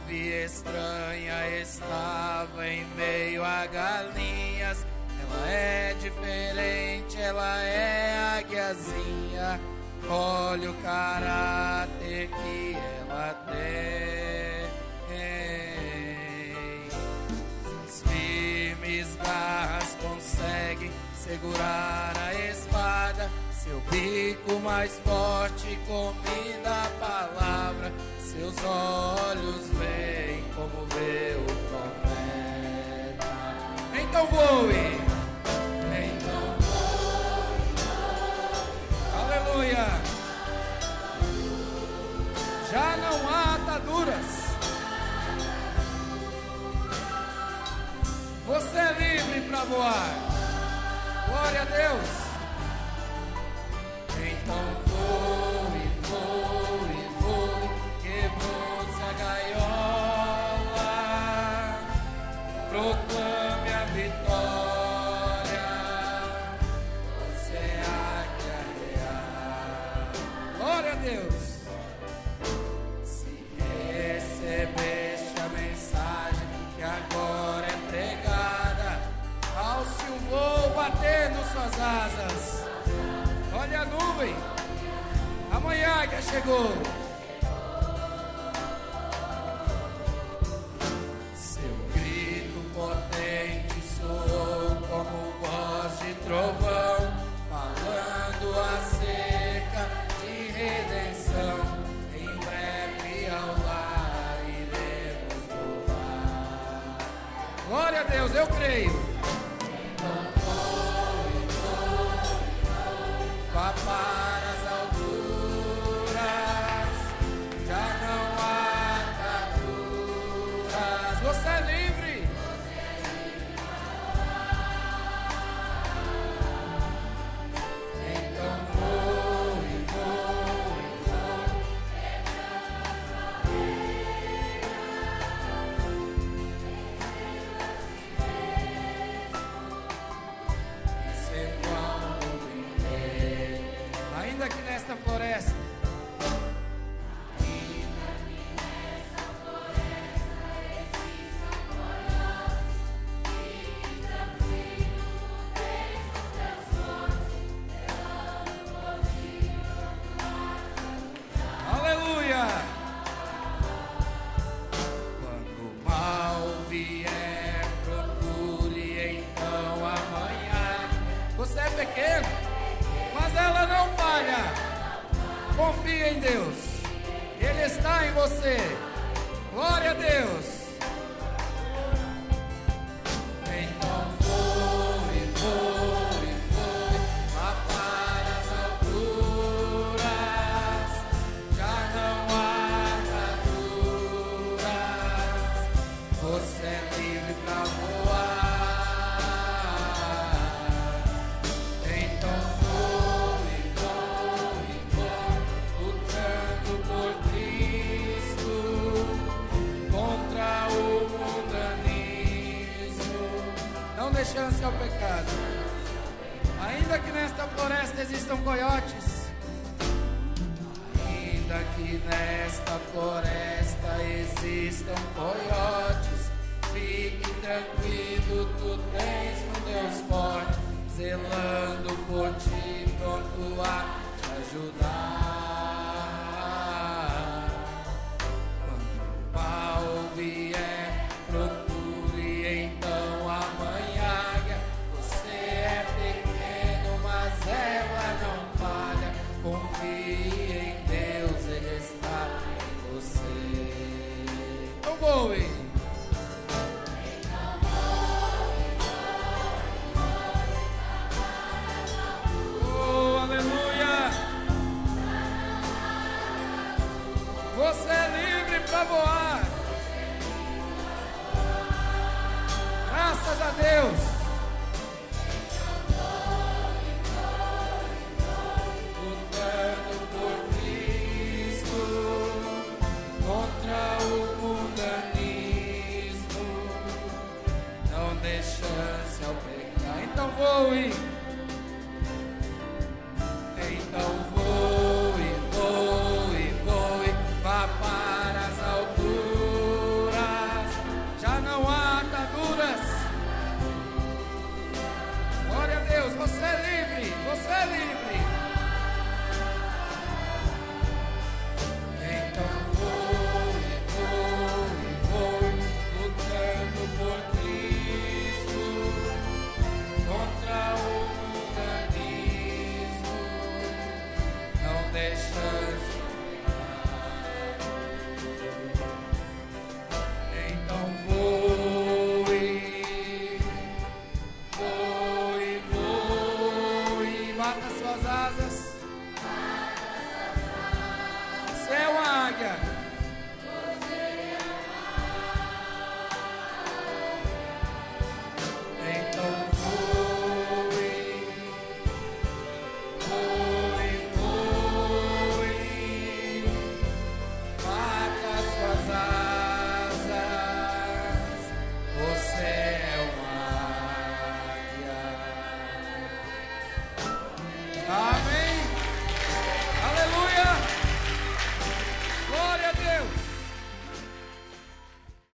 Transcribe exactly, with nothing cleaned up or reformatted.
ave estranha estava em meio a galinhas. Ela é diferente, ela é águiazinha. Olha o caráter que ela tem. Suas firmes garras conseguem segurar a espada. Seu bico mais forte comida a palavra. Seus olhos veem como vê o profeta. Então voe. Então voe. Aleluia. Já não há ataduras. Você é livre para voar. Glória a Deus. Então voe, voe, voe, quebrou-se a gaiola, proclame a vitória, você é águia real. Glória a Deus. Se recebeste a mensagem que agora é pregada, alce o voo batendo suas asas. Olha a nuvem, amanhã que chegou. Seu grito potente soou como voz de trovão, falando acerca de redenção. Em breve ao lar iremos voltar. Glória a Deus, eu creio. Vá para as alturas, já não há ataduras. Você é livre. Então voe, voe, voe. Isso é qual ainda que nesta floresta, ainda que nesta floresta existam coiotes, fique tranquilo, deixa os teus sonhos, zelando por ti, aleluia! Quando o mal vier, procure então amanhã. Você é pequeno, mas ela não falha. Confie em Deus. Ele está em você. Glória a Deus. Então voe, voe, voe, vá para as alturas. Já não há ataduras. Você é livre para voar. Chance ao pecado. Ainda que nesta floresta existam coiotes, ainda que nesta floresta existam coiotes, fique tranquilo, tu tens um Deus forte, zelando por ti, pronto a te ajudar. Quando o mal vier, procure então amanhã. Ela não falha, confie em Deus, Ele está em você. Então voe. Oh, aleluia. Você é livre para voar. Graças a Deus. Chance ao pecar. Então voe. Então voe, voe, voe. Vá para as alturas. Aleluia.